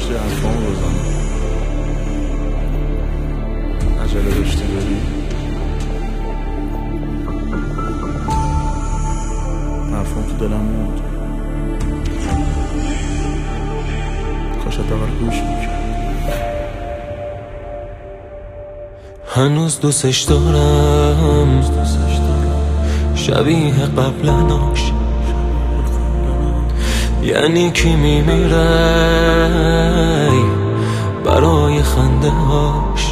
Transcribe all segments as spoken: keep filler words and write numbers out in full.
بخشی حرفامو بزنم. عجله داشتی بری؟ حرفام تو دلم موند، کاش حداقل گوش میکرد. هنوز دوستش دارم، شبیه قبلناش. یعنی کی میمیره برای خنده هاش.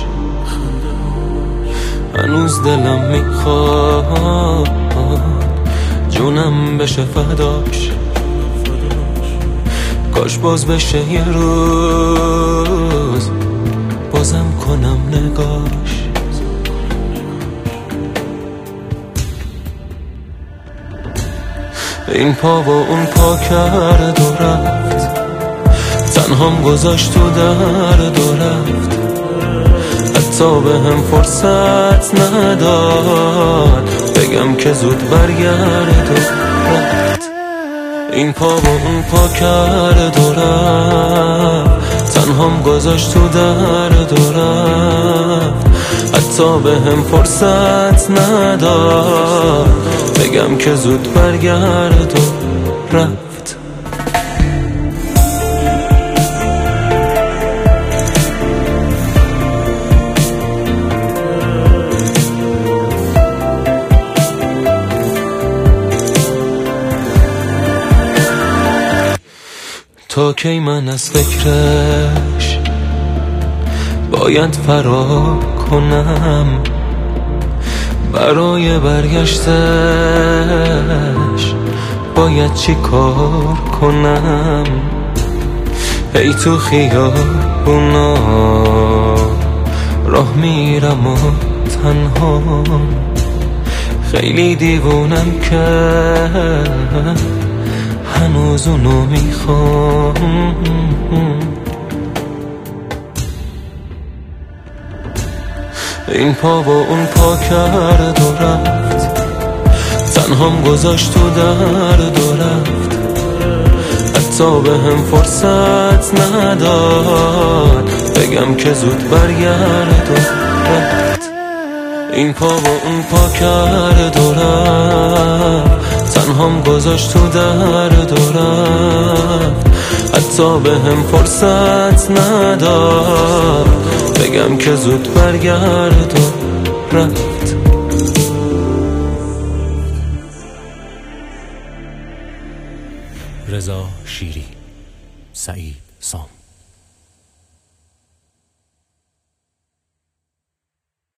هنوز دلم میخواد جونم بشه فداش. کاش باز بشه یه روز بازم کنم نگاش. این پا و اون پا کرد و رفت، تنهام گذاشت تو درد و رفت. حتی به هم فرصت نداد بگم که زود برگرد و رفت. این پا و اون پا کرد و رفت، تنهام گذاشت تو درد و رفت. حتی به هم فرصت نداد بگم که زود برگرد و رفت. تا کی من از فکرش باید فرار کنم؟ برای برگشتش باید چی کار کنم؟ ای تو خیابونا راه میرم و تنها، خیلی دیوونم که هنوز اونو میخوام. این پا و اون پا کرد و رفت، تنهام گذاشت تو درد و رفت. حتی به هم فرصت نداد بگم که زود برگرد و رفت. این پا و اون پا کرد و رفت، تنهام گذاشت تو درد و رفت. حتی به هم فرصت نداد بگم که زود برگرد و رفت. رضا شیری، سعید سام.